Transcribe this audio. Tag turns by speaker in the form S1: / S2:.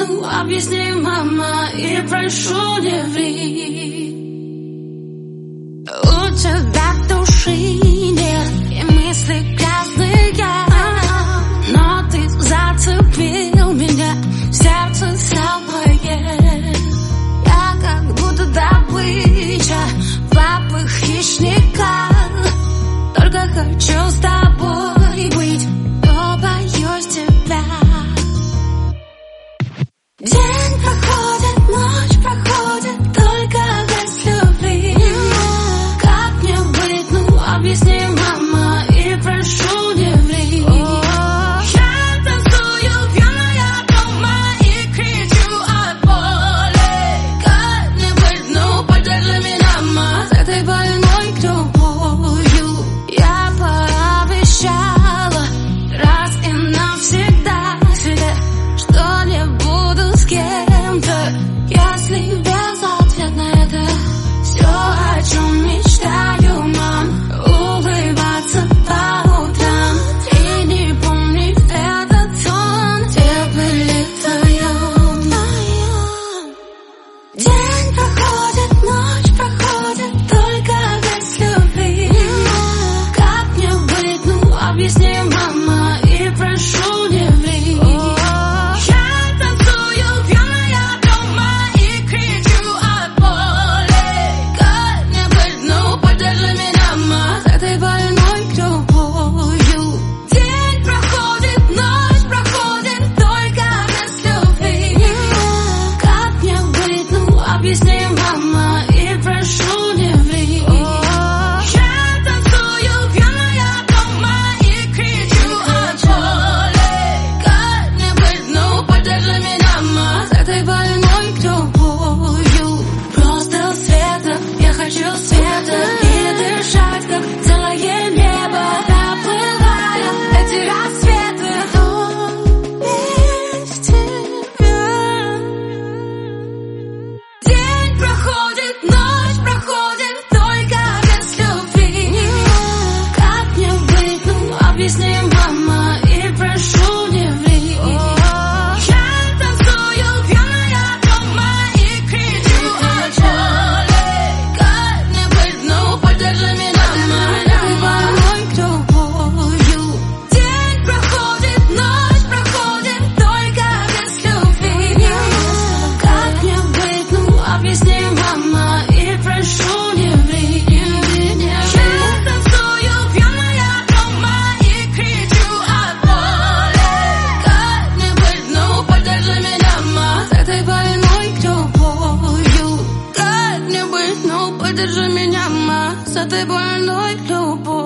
S1: ну объясни, мама, и прошу, не ври. У тебя души нет, и мысли грязные, но ты зацепил меня, сердце слабое. Я как будто добыча в лапах хищника. Только хочу с тобой быть, но боюсь тебя. День проходит, ночь проходит, только без любви. Как мне быть, ну объясни, мама, и прошу, не ври. Я танцую пьяная дома и кричу от боли. Как мне быть, ну поддержи меня, мама, с этой больной любовью. Я пообещала раз и навсегда себе, что не буду с кем-то, если без ответа на это все, о чем мечтаю, мам, улыбаться по утрам и не помнить этот сон, где были вдвоем. День проходит, ночь проходит, только без любви. Как мне быть, ну объясни, мама, и прошу, не ври. Я танцую пьяная дома и кричу от боли. Как мне быть, ну поддержи меня, мама, с этой больной любовью. День проходит, ночь проходит, только без любви. Как мне быть, ну объясни, мама, и прошу, не ври. Я танцую пьяная дома и кричу от боли. Как мне быть, ну поддержи меня, мама, с этой больной любовью. Просто света, я хочу света и дышать, как целое небо, проплывая эти рассветы. Без тебя. День проходит, ночь проходит, только без любви. Как мне быть, ну объясни, мама, и прошу, не ври. Я танцую пьяная дома и кричу от боли. Как мне быть, ну поддержи меня, мама, с этой больной любовью. День проходит, ночь проходит, только без любви. Как мне быть, ну объясни, мама, и прошу, не ври. Я танцую пьяная дома и кричу от боли. Как мне быть, ну поддержи меня, мама, с этой больной любовью. Как мне быть, ну поддержи меня, мама, с этой больной любовью.